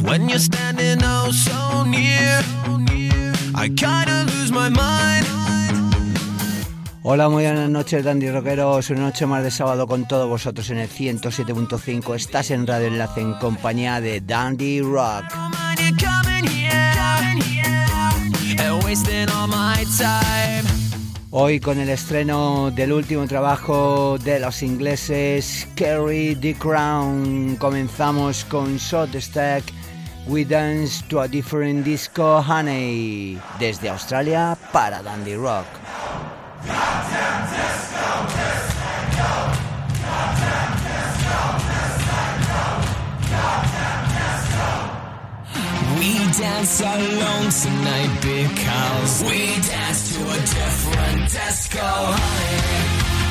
When you're standing oh so near, I kinda lose my mind. Hola, muy buenas noches, Dandy Rockeros. Una noche más de sábado con todos vosotros en el 107.5. Estás en Radio Enlace en compañía de Dandy Rock. Hoy con el estreno del último trabajo de los ingleses Carry the Crown. Comenzamos con Short Stack, We Dance to a Different Disco Honey, desde Australia para Dandy Rock. Goddamn disco, disco. Goddamn disco, disco. Goddamn disco. We dance alone tonight because we dance to a different disco, honey.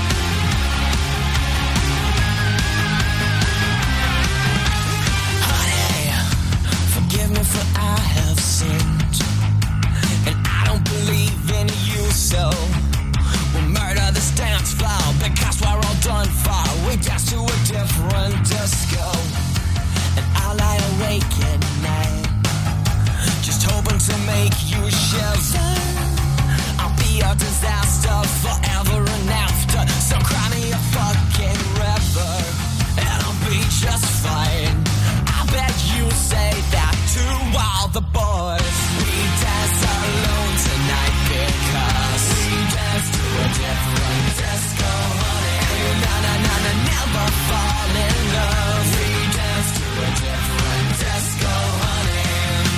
Honey, forgive me for I have sinned, and I don't believe in you, so we'll murder this dance floor because we're all done for. We dance to a different disco, and I'll lie awake at night, just hoping to make you shiver. I'll be a disaster forever and after, so cry me a fucking river, and I'll be just fine. I bet you say that to all the boys. We dance alone tonight because we dance to a different disco, honey. Na-na-na-na, never fall in love. We dance to a different disco, honey.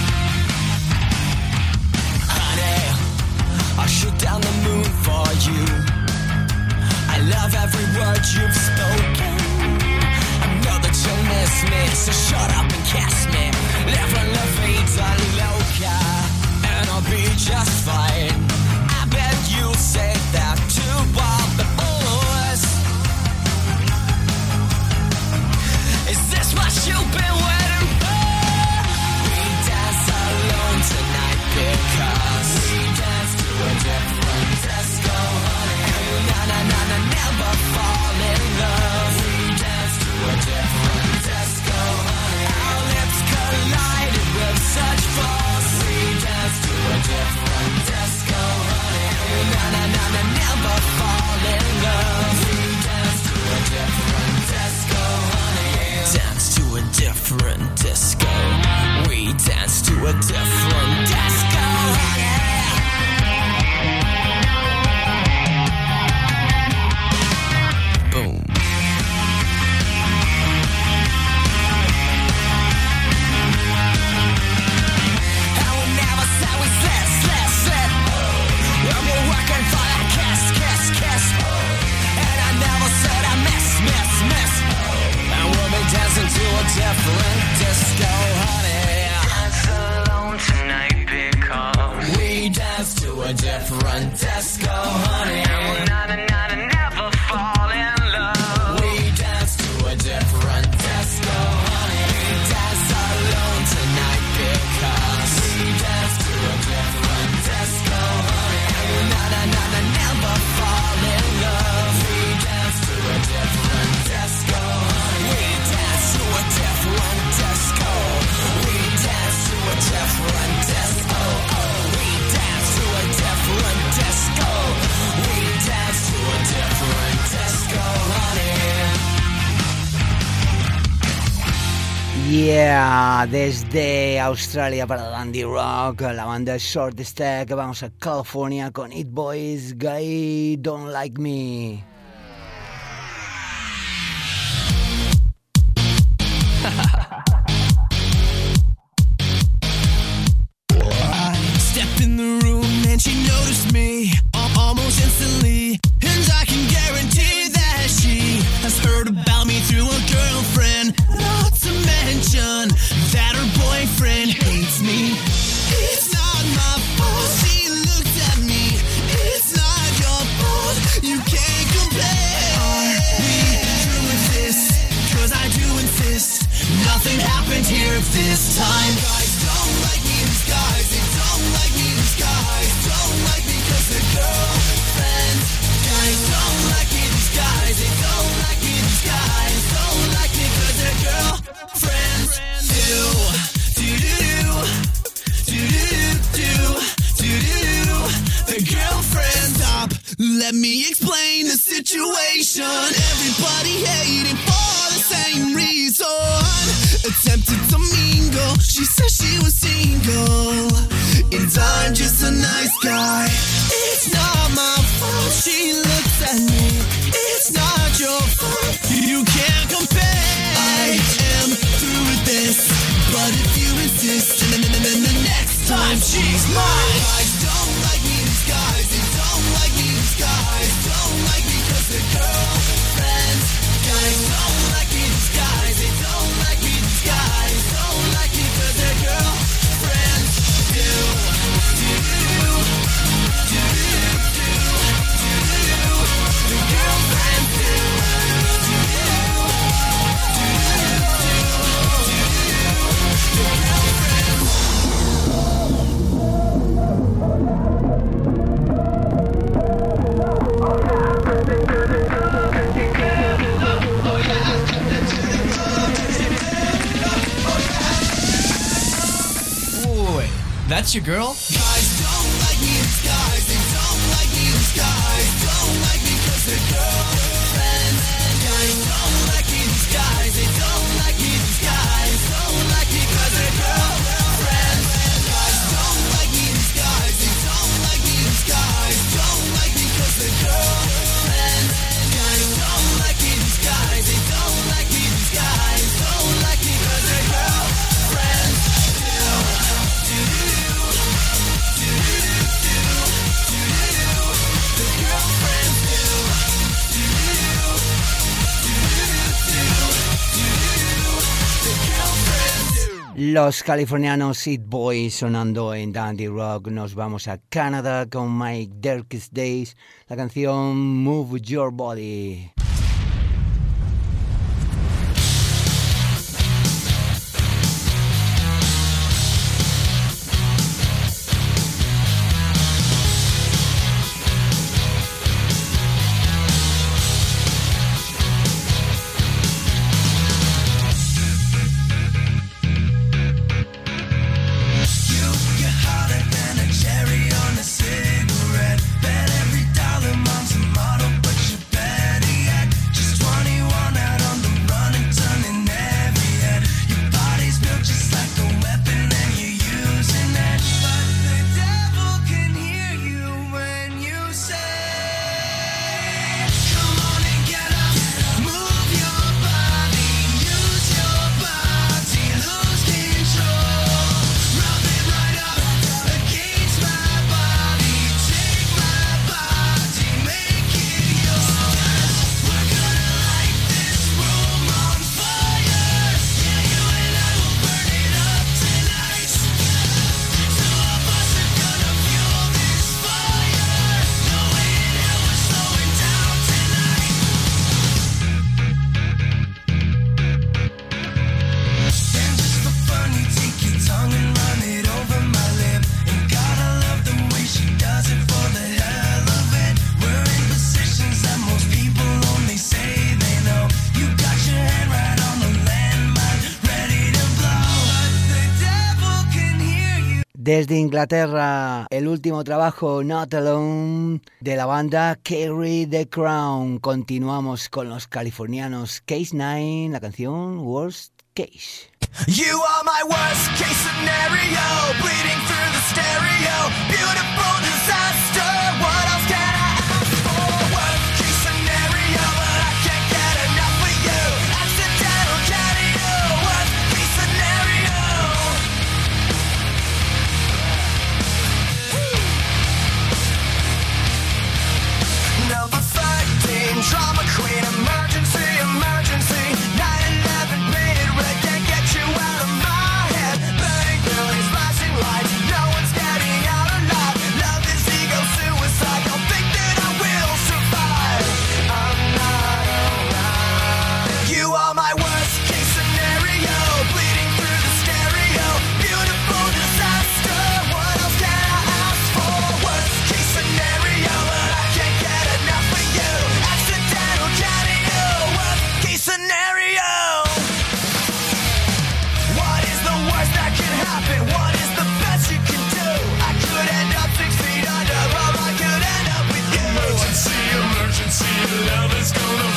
Honey, I'll shoot down the moon for you. I love every word you've spoken. I know that you'll miss me, so shut up and kiss me. Live in la vida loca, and I'll be just fine. I bet you'll say that to all the boys. Is this what you've been waiting for? We dance alone tonight because we dance to a different disco, honey. Na-na-na-na, never fall in love. We dance to a different disco, honey. Our lips collided with such force. We dance to a different disco, honey. Na-na-na-na, never fall in love. We dance to a different disco, honey. Dance to a different disco. We dance to a different disco, honey. Boom. I will never say we slip. We'll be working for that kiss. And I never said I miss. And we'll be dancing to a different disco, honey. Dance alone tonight because we dance to a different disco, honey. And we'll never fall in love. We dance to a different disco, honey. We dance alone tonight because we dance to a different disco, honey. And we'll never fall in love. We dance to a different disco, honey. We dance to a different disco. We dance to a different disco. We dance to a different disco. We dance to a different disco, honey. Yeah, desde Australia para Dandy Rock, la banda Short Stack. Vamos a California con It Boys, Guy Don't Like Me. Step in the room and she noticed me almost instantly, and I can guarantee that she has heard about me through a girlfriend. Not to mention that her boyfriend hates me. It's not my fault she looked at me. It's not your fault. You can't compare. Are we through with this? 'Cause I do insist nothing happened here this time. Guys don't like me, these guys, they don't like me, these guys don't like me 'cause they're girlfriends. Guys don't like me, these guys, they don't like me, these guys don't like me 'cause they're girlfriends. Do station. Everybody hating for the same reason. Attempted to mingle, she said she was single, and I'm just a nice guy. It's not my fault, she looks at me. It's not your fault, you can't compare. I am through with this, but if you insist, the next time she's mine. Guys don't like me, these guys, they don't like me, these guys don't like me cause they're girlfriends. Guys don't like me, these guys, they don't like me, these guys don't like me cause they're girlfriends. That's your girl? Guys don't like me, these guys, they don't like me, these guys don't like me cause they're girlfriends. Guys don't like me, these guys, they don't like me, these guys don't like me cause they're girlfriends. Guys don't like me, these guys, they don't like me, these guys don't like me cause they're girlfriends. Guys don't like me, these guys, they don't like me, these guys don't like me cause they're girlfriends. Los californianos Hit Boys sonando en Dandy Rock. Nos vamos a Canadá con My Darkest Days, la canción Move Your Body. Desde Inglaterra, el último trabajo, Not Alone, de la banda Carry the Crown. Continuamos con los californianos Case 9, la canción Worst Case. You are my worst case scenario, bleeding through the stereo, beautiful disaster, what else can I ask for? Worst case scenario, but I can't get enough of you, accidental catting you, worst case scenario. No perfecting, drama queen, emergency, emergency, 9/11 painted red, can't get you out of my head. Burning buildings, flashing lights, no one's getting out alive. Love is ego suicide, don't think that I will survive. I'm not alright. You are my worst case scenario, bleeding through the stereo, beautiful disaster, what else can I ask for? Worst case scenario, but I can't get enough of you, accidental catting you, worst case scenario. What is the worst that can happen? What is the best you can do? I could end up 6 feet under, or I could end up with you. Emergency, emergency, love is gonna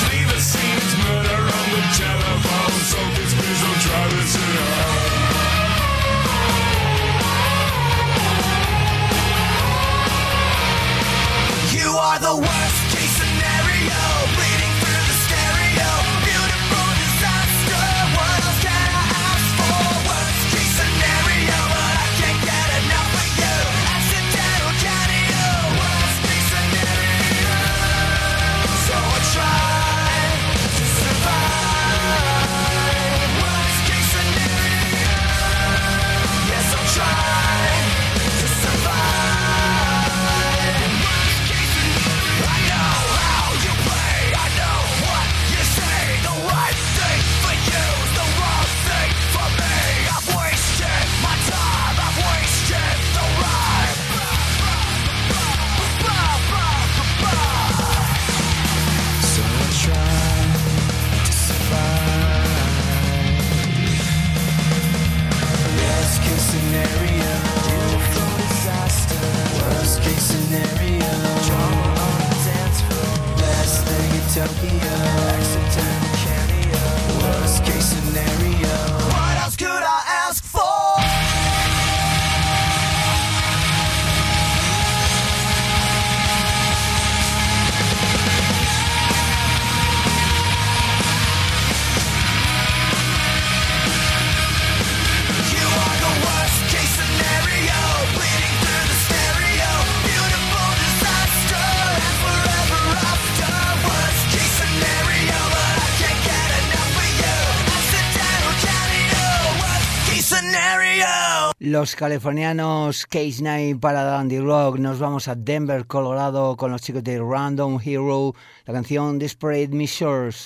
Los californianos Case 9 para Dandy Rock. Nos vamos a Denver, Colorado, con los chicos de Random Hero, la canción Desperate Measures.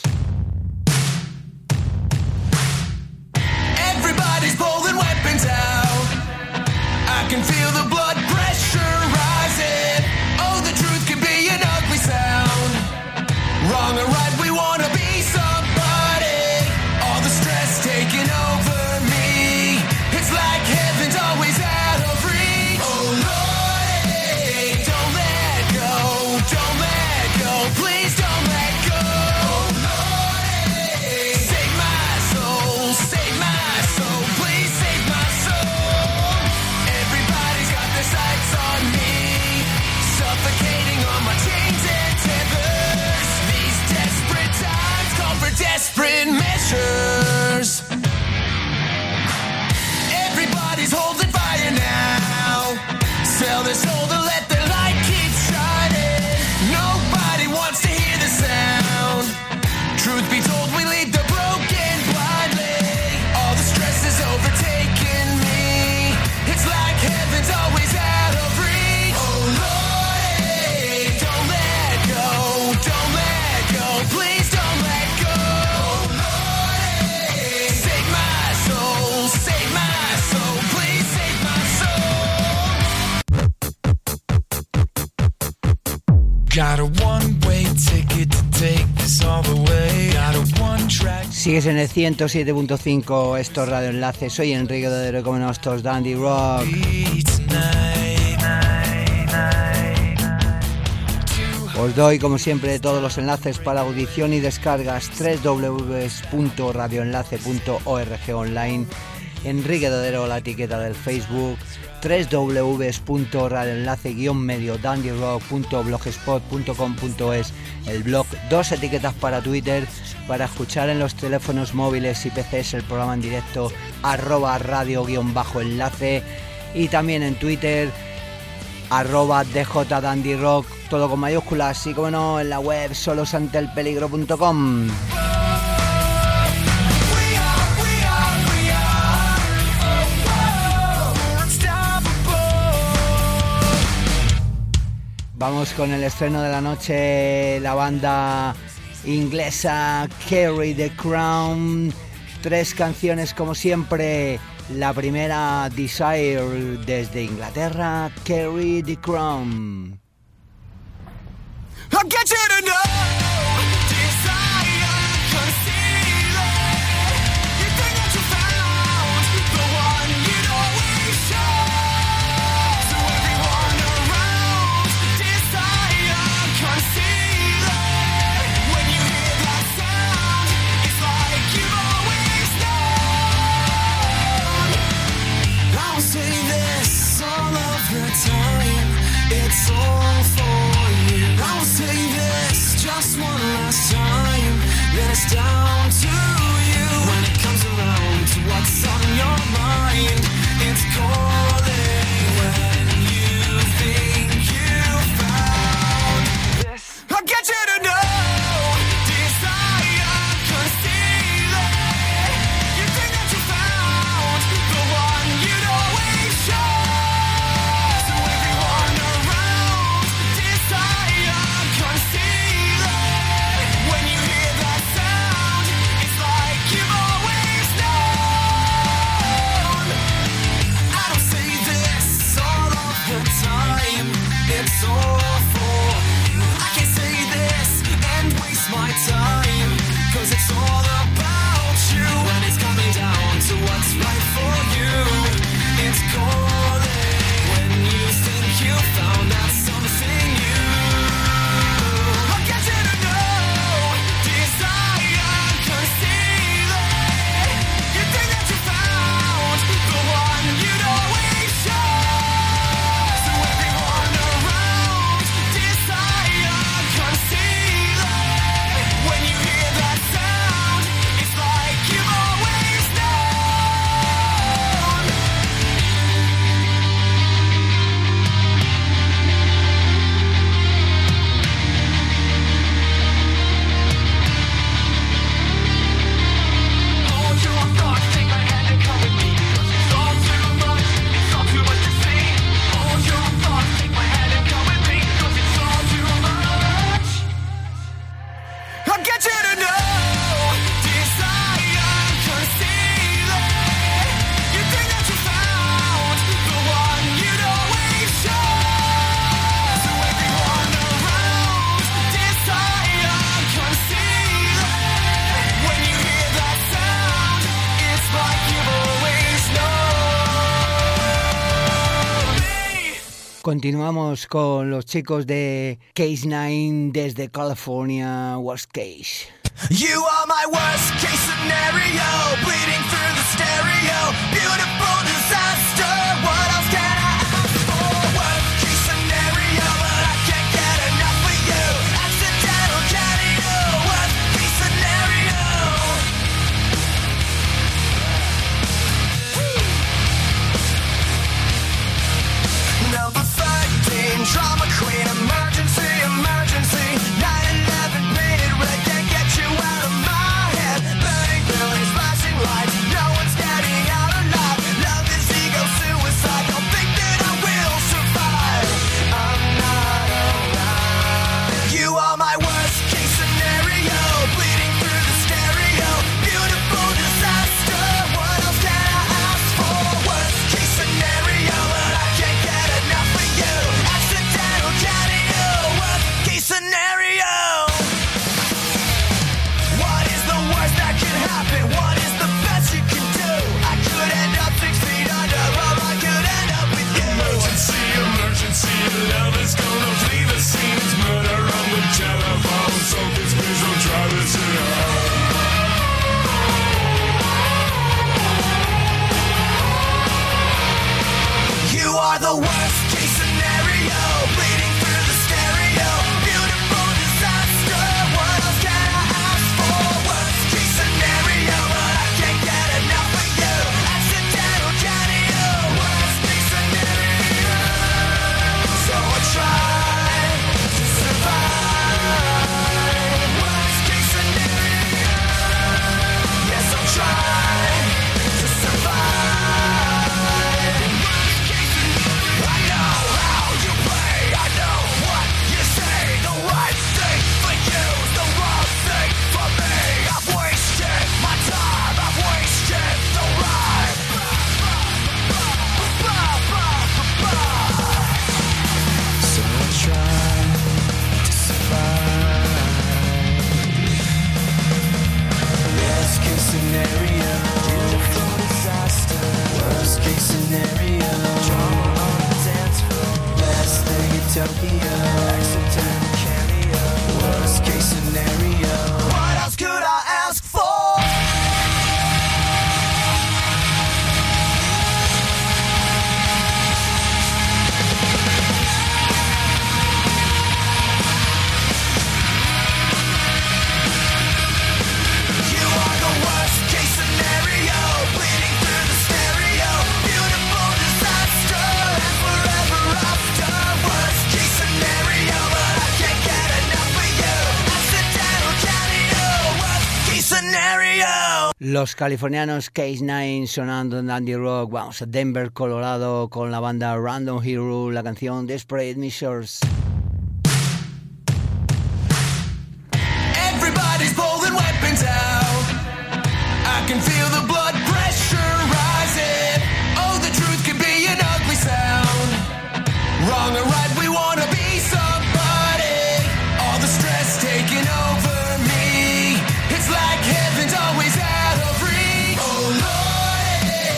Everybody's pulling weapons out. I can feel the blood pressure rising. Oh, the truth can be an ugly sound. Wrong or right, we wanna be somebody. All the stress taking over me. It's like heaven's always out of reach. Oh Lord, don't let go, don't let go, please don't let go. Oh Lord, save my soul, please save my soul. Everybody's got their sights on me, suffocating on my chains and tethers. These desperate times call for desperate measures. Everybody's holding fire now. Sell their soul to let their light keep shining. Nobody wants to hear the sound. Truth be told, we lead the broken blindly. All the stress is overtaking me. It's like heaven's always out of reach. Oh Lord, don't let go, don't let go, please don't let go. Oh Lord, save my soul, please save my soul. Got a one-way ticket to take this all the way. Got a one-track. Sigues en el 107.5, esto es Radio Enlace. Soy Enrique de como nosotros Dandy Rock. Os doy como siempre todos los enlaces para audición y descargas: www.radioenlace.org online, Enrique Dodero la etiqueta del Facebook, www.radioenlace-medio dandyrock.blogspot.com.es el blog, dos etiquetas para Twitter, para escuchar en los teléfonos móviles y PCs el programa en directo @radio_enlace, y también en Twitter @djdandyrock, todo con mayúsculas, y como no en la web solosanteelpeligro.com. Vamos con el estreno de la noche, la banda inglesa Carry the Crown. 3 canciones como siempre. La primera, Desire, desde Inglaterra, Carry the Crown. I'll get you to know desire, conceal it. You think that you found the one you'd always show. So everyone around, desire, conceal it. When you hear that sound, it's like you always know. Continuamos con los chicos de Case 9 desde California, Worst Case. You are my worst case scenario, bleeding through the stereo, beautiful disaster, what else can I ask for? Worst case scenario, but I can't get enough of you, accidental candy, worst case scenario. Number 13, drama queen, emergency, emergency, 9/11 painted red, can't get you out of my head. Burning buildings, flashing lights, no one's getting out alive. Love is ego suicide, don't think that I will survive. I'm not alright. You are my worst case scenario, bleeding through the stereo, beautiful disaster, what else can I ask for? Worst case scenario, but I can't get enough of you, accidental candy, worst case scenario. What is the worst that can happen? What is the best you can do? I could end up 6 feet under, or I could end up with you. Emergency, emergency, love is gonna flee the scene. It's murder on the telephone, so please don't try this at home. You are the worst case scenario, bleeding through the stereo, beautiful disaster, what else can I ask for? Worst case scenario, but I can't get enough of you, accidental candy, worst case scenario. So I try to survive, worst case scenario. Yes, I'm trying to survive. I know how you play, I know what you say. The right thing for you, the wrong thing for me. I've wasted my time, I've wasted the rhyme. So I try to survive. Worst case scenario, beautiful disaster. Worst case scenario, drama on the dance floor. Best thing in Tokyo, accidental cameo. Worst case scenario, what else could I ask for? You are the worst case scenario, bleeding through the stereo, beautiful disaster, and forever after. Worst case scenario, but I can't get enough of you, accidental candy, worst case scenario. Los californianos Case 9 sonando en Dandy Rock. Vamos a Denver, Colorado con la banda Random Hero, la canción Desperate Measures. Everybody's pulling weapons out. I can feel the blood pressure rising. Oh, the truth can be an ugly sound. Wrong or right, we wanna be somebody. All the stress taking over me. It's like heaven's always out of reach. Oh Lord,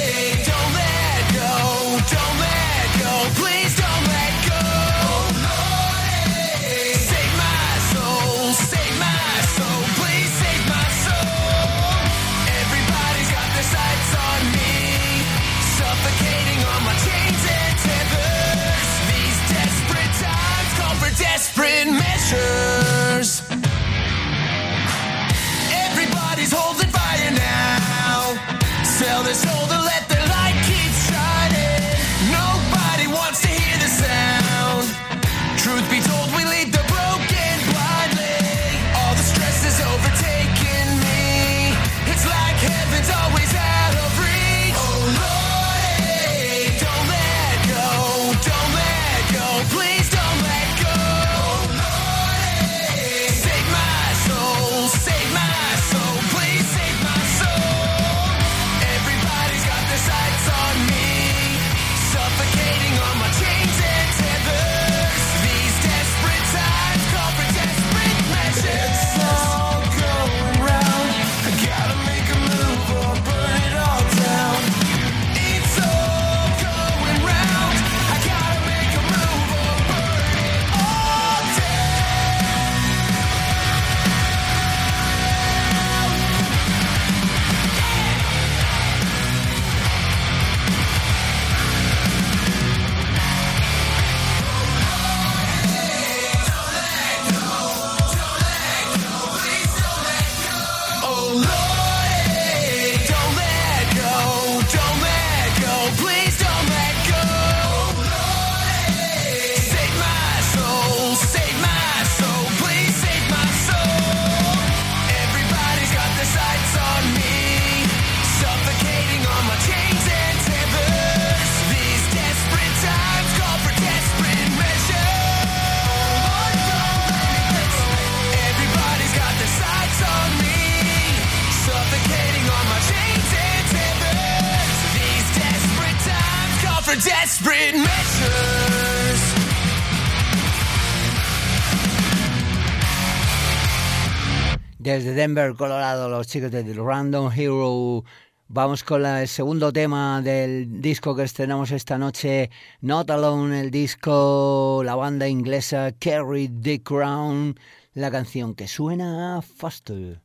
for desperate measures. Desde Denver, Colorado, los chicos de The Random Hero. Vamos con el segundo tema del disco que estrenamos esta noche, Not Alone, el disco, la banda inglesa Carry the Crown, la canción que suena Faster.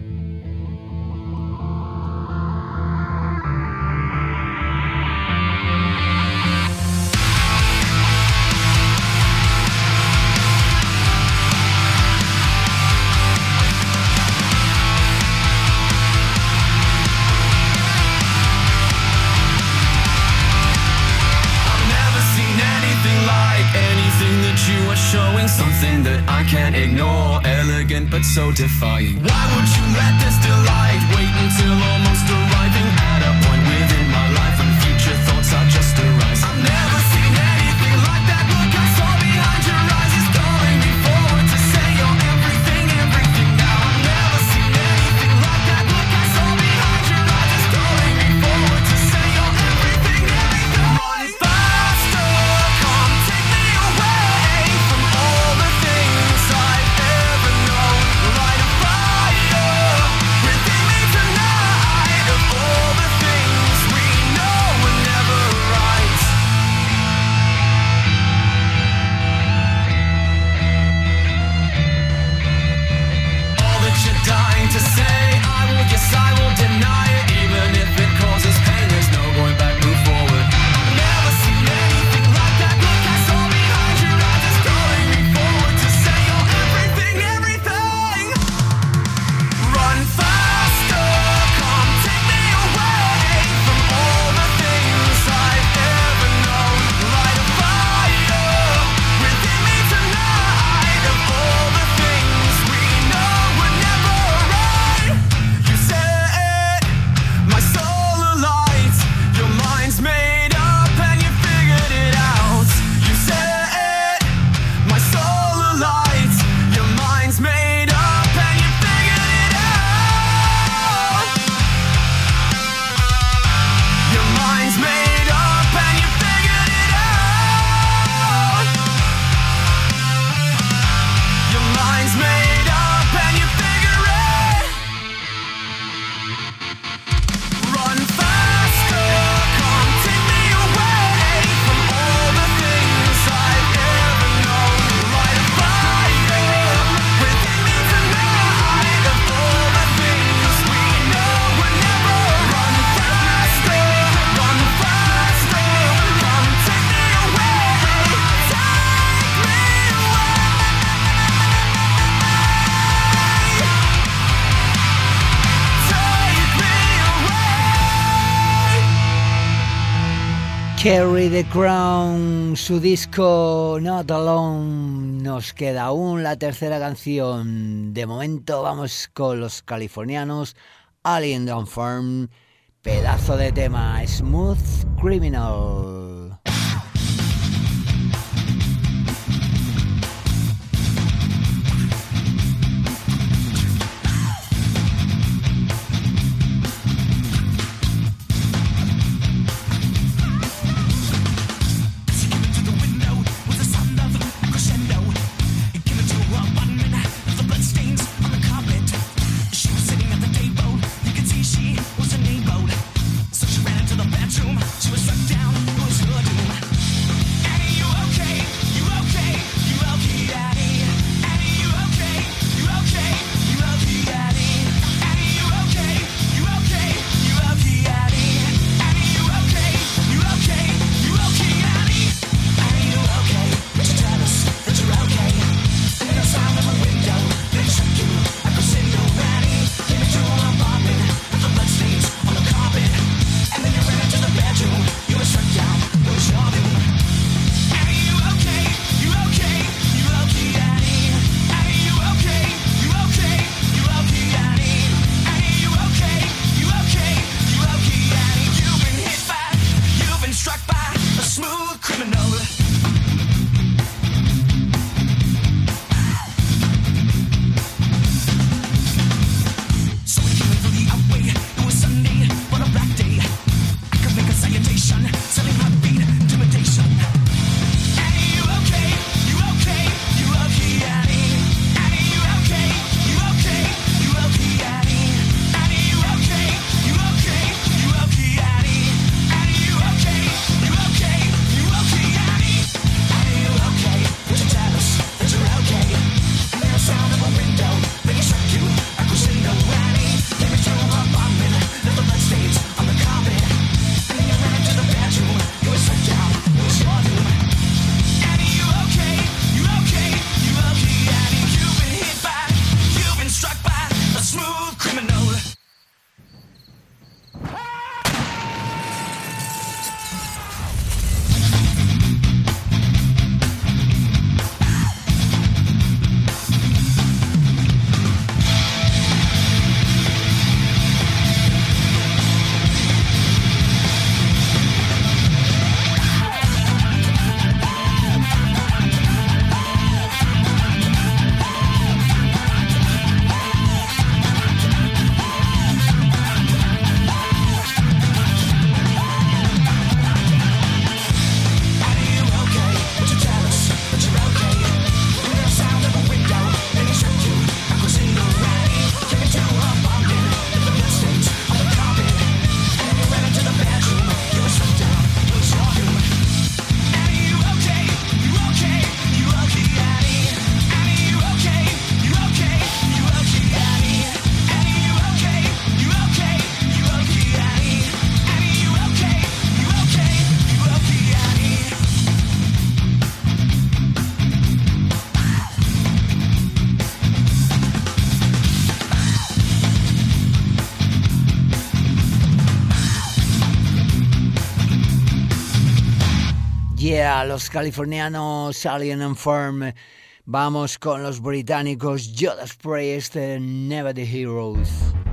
Showing something that I can't ignore, elegant but so defying. Why would you let this delight wait until almost arriving at a point within my life when future thoughts are just arising? I've never seen anything like that look I saw behind your eyes. It's calling me forward to say you're everything, everything now. I've never seen anything like that look I saw behind your eyes. It's calling me forward to say you're everything, everything. Run faster, come take me away. To say I will deny it, even if it causes pain. There's no going back, move forward. I've never seen anything like that look I saw behind your eyes. It's calling me forward to say you're everything, everything. Run faster, come take me away from all the things I've ever known. Light a fire within me tonight of all the things we know were never. You said my soul alight, your mind's made up and you figured it out. You said my soul alight, your mind's made up and you figured it out. Your mind's made up and you figured it out. Your mind's made up and you figure it. Run faster, come take me away from all the things I've ever known. Light a fire within me tonight of all the things we know were never. Run faster, come take me away. Take me Carry the Crown, su disco Not Alone. Nos queda aún la tercera canción. De momento vamos con los californianos Alien Down Farm. Pedazo de tema, Smooth Criminal. She was struck down, it was her doom. Telling my beat Yeah, los californianos Alien and Firm. Vamos con los británicos Judas Priest, Never the Heroes.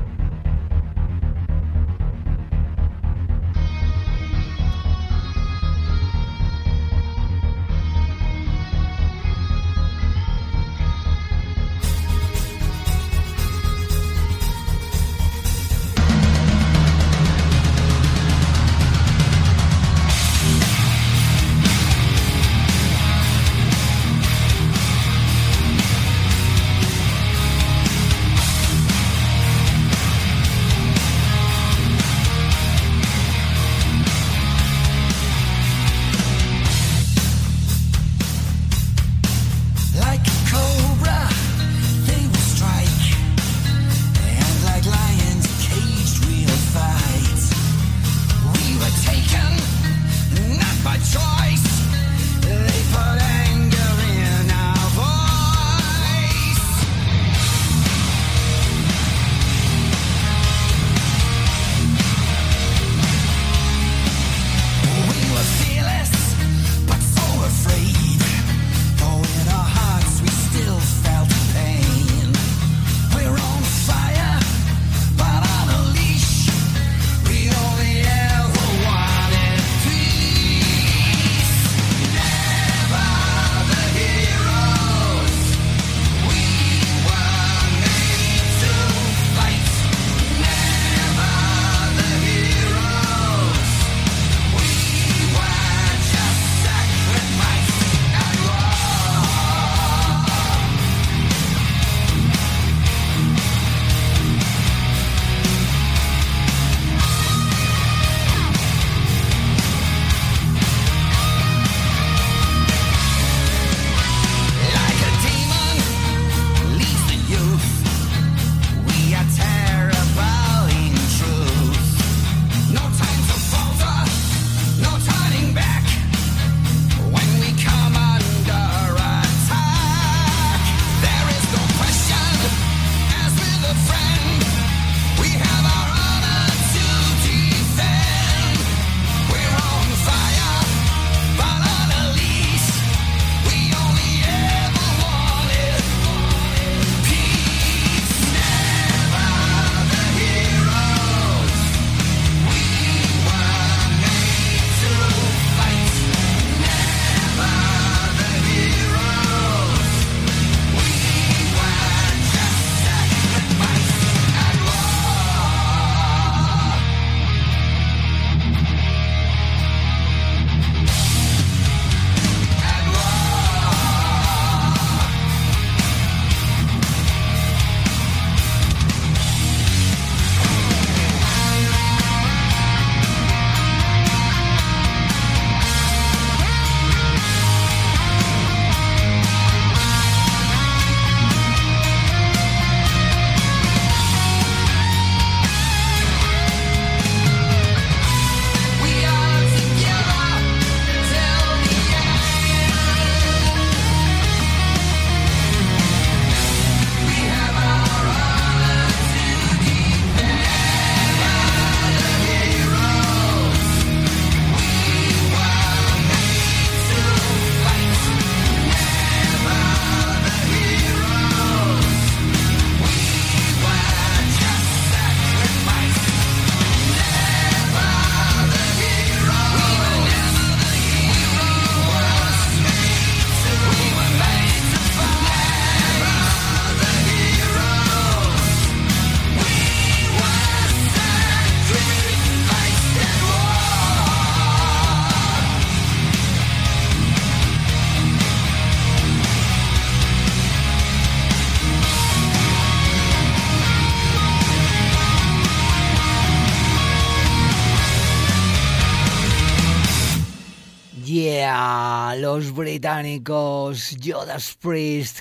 Yeah, los británicos Judas Priest,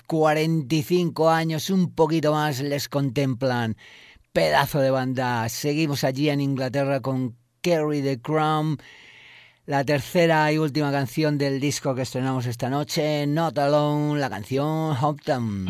45 años, un poquito más les contemplan. Pedazo de banda. Seguimos allí en Inglaterra con Carry the Crown, la tercera y última canción del disco que estrenamos esta noche, Not Alone, la canción Hometown.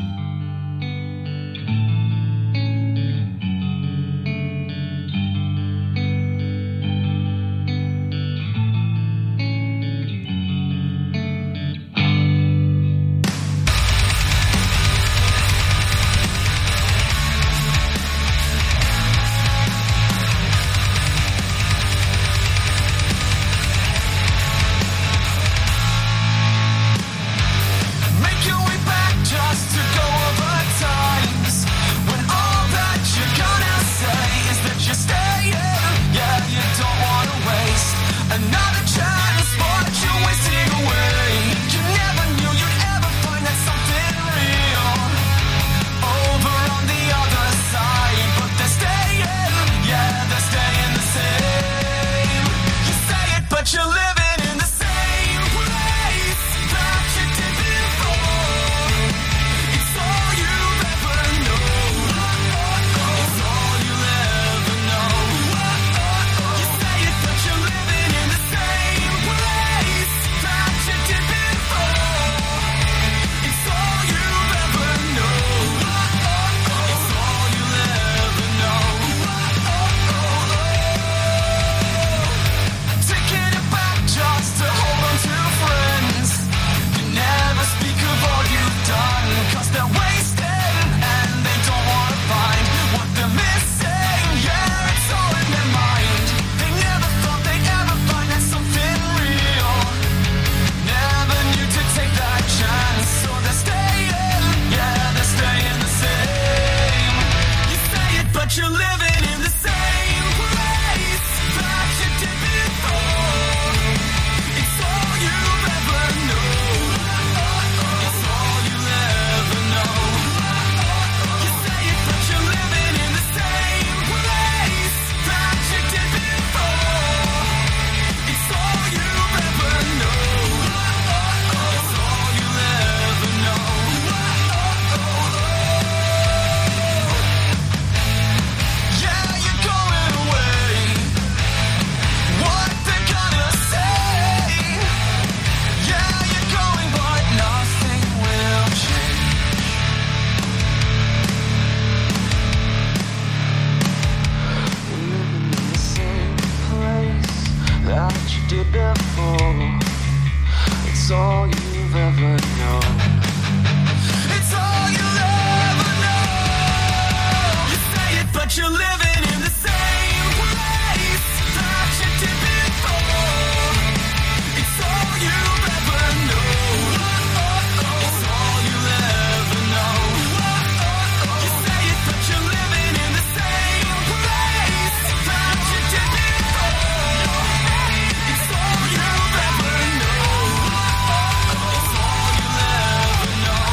did before. It's all you've ever known. It's all you'll ever know. You say it, but you're living in the same place that you did before. It's all you've ever known. It's all you'll ever know. You say it, but you're living in the same place that you did before. It's all you've ever known. It's all you'll ever know.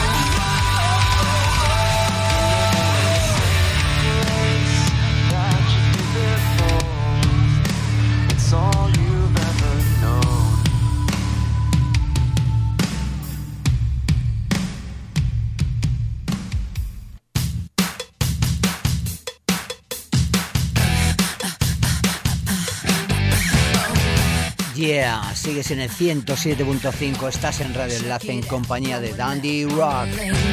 That you did before. It's all you've ever known. Yeah, sigues en el 107.5, estás en Radio Enlace en compañía de Dandy Rock.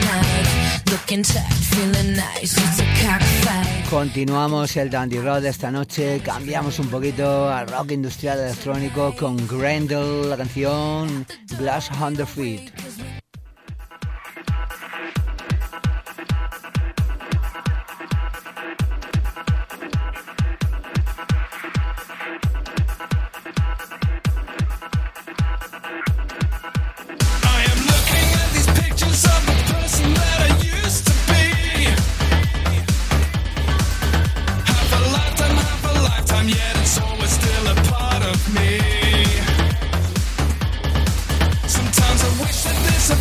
Continuamos el Dandy Rock de esta noche, cambiamos un poquito a rock industrial electrónico con Grendel, la canción Glass Under Feet. I am looking at these pictures of the person that I used to be. Half a lifetime, yet it's always still a part of me. Sometimes I wish that this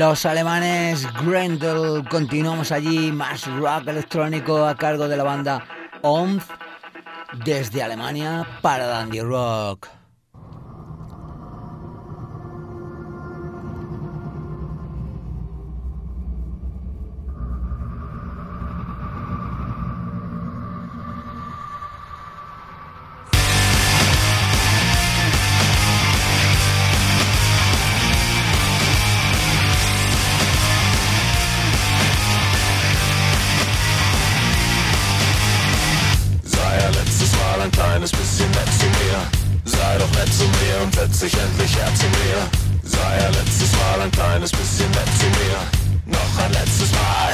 los alemanes Grendel. Continuamos allí, más rock electrónico a cargo de la banda OMF desde Alemania para Dandy Rock. Ein kleines bisschen nett zu mir. Sei doch nett zu mir und setz dich endlich her zu mir. Sei ja letztes Mal ein kleines bisschen nett zu mir. Noch ein letztes Mal.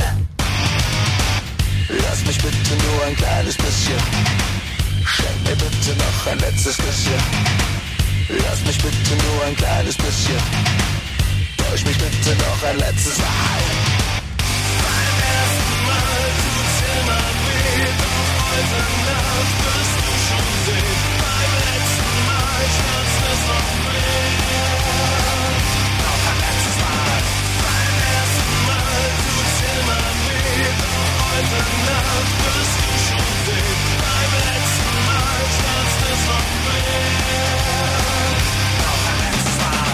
Lass mich bitte nur ein kleines bisschen. Schenk mir bitte noch ein letztes Küsschen. Lass mich bitte nur ein kleines bisschen. Täusch mich bitte noch ein letztes Mal. Beim ersten Mal tut's immer weh, doch heute Nacht wirst du schon sehen. Beim letzten Mal schmerzt es noch mehr. Noch ein letztes Mal. Beim ersten Mal tut's immer weh, doch heute Nacht wirst du schon sehen. Beim letzten Mal schmerzt es noch mehr. Noch ein letztes Mal.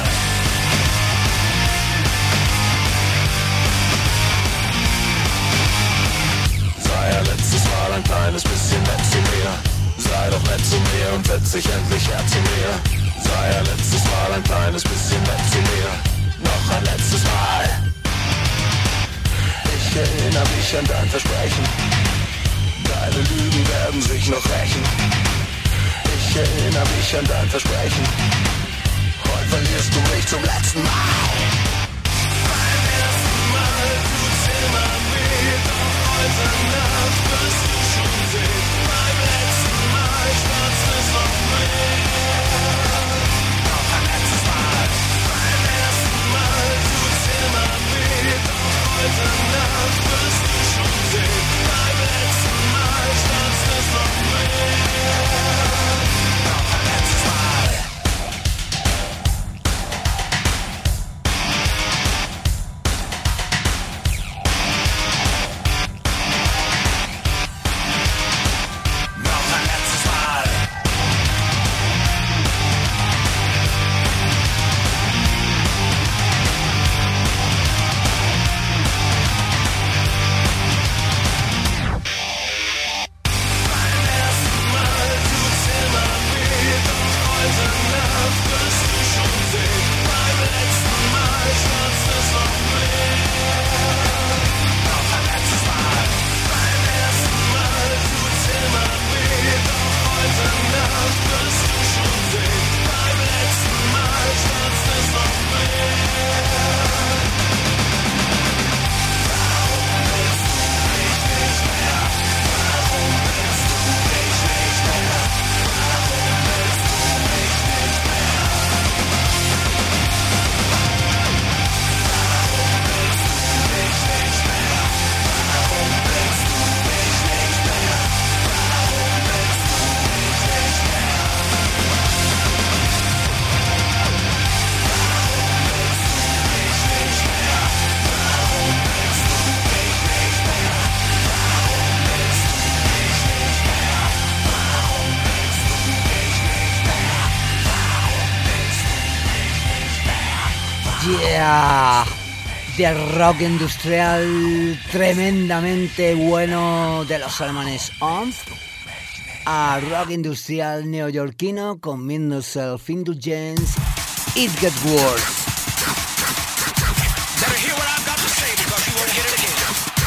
Sei ja letztes Mal ein kleines bisschen nett zu mir. Sei doch nett zu mir und setz dich endlich her zu mir. Sei ja letztes Mal ein kleines bisschen nett zu mir. Noch ein letztes Mal. Ich erinnere mich an dein Versprechen. Deine Lügen werden sich noch rächen. Ich erinnere mich an dein Versprechen. Heute verlierst du mich zum letzten Mal. Beim ersten Mal tut's immer weh, doch heute Nacht wirst du schon sehen. Beim letzten Mal schmerzt es noch mehr. Noch ein letztes Mal. Beim ersten Mal tut's immer weh, doch heute Nacht wirst du schon sehen. Beim letzten Mal schmerzt es noch mehr. Noch ein letztes Mal. Yeah, de rock industrial tremendamente bueno de los alemanes OMF a rock industrial neoyorquino con Midnight Self-Indulgence, It Gets Worse. Better hear what I've got to say because you won't get it again.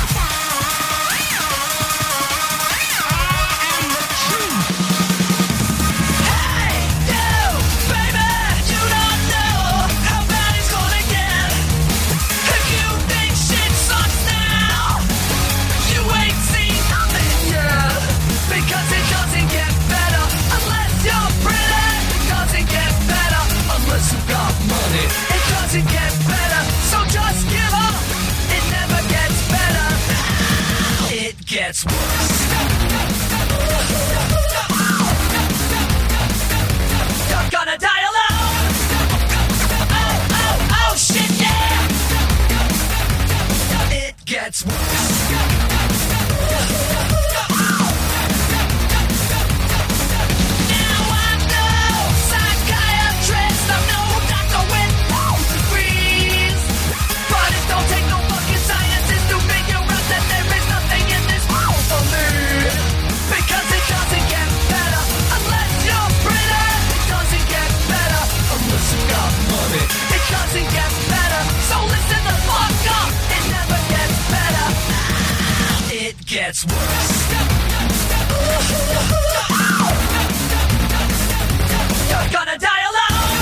Gets worse. You're gonna die alone. Oh, oh, oh, shit, yeah. gets worse. Gets worse. You're gonna die alone.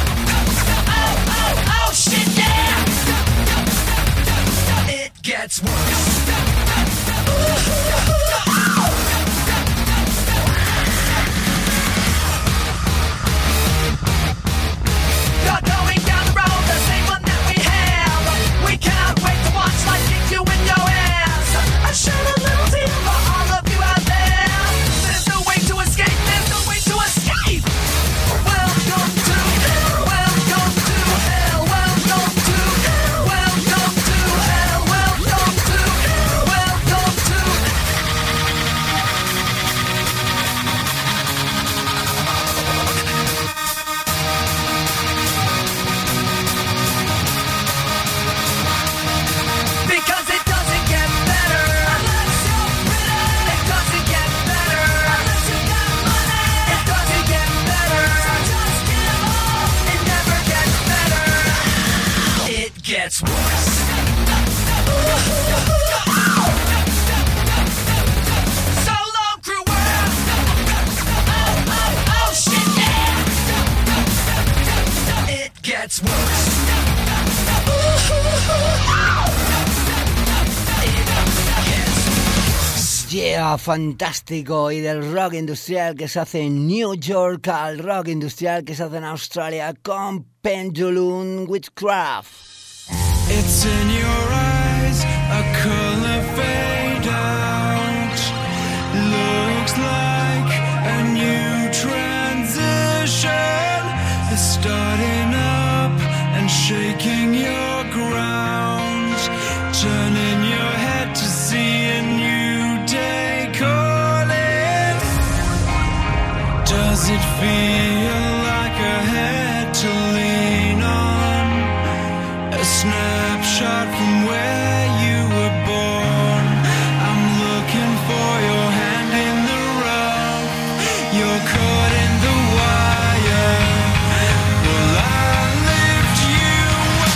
Oh, shit, yeah. It gets worse. You're going down the road, the same one that we have. We can't wait to watch life kick you in your ass. I shed a little tear for all of you out there. There's no way to escape, there's no way to escape. Welcome to hell, welcome to hell, welcome to hell, welcome to hell, welcome to hell, welcome to because it doesn't get better unless you're pretty. It doesn't get better unless you got money. It doesn't get better, so just give up. It never gets better. It gets worse. So long, crew world. Oh, shit, yeah. It gets worse. Yeah, fantástico. Y del rock industrial que se hace en New York al rock industrial que se hace en Australia con Pendulum Witchcraft. It's in your eyes, a color fade out. Looks like a new transition is starting up and shaking your ground, turning your head to see a new day calling. Does it feel like a head to lean on? A snapshot from where you were born. I'm looking for your hand in the rough. You're caught in the wire. Will I lift you up?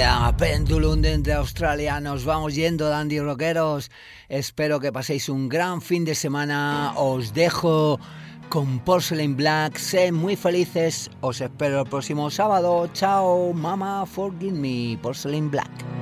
Yeah, Pendulum desde Australia. Nos vamos yendo, dandy rockeros. Espero que paséis un gran fin de semana. Os dejo con Porcelain Black. Sed muy felices. Os espero el próximo sábado. Chao, mama, forgive me. Porcelain Black.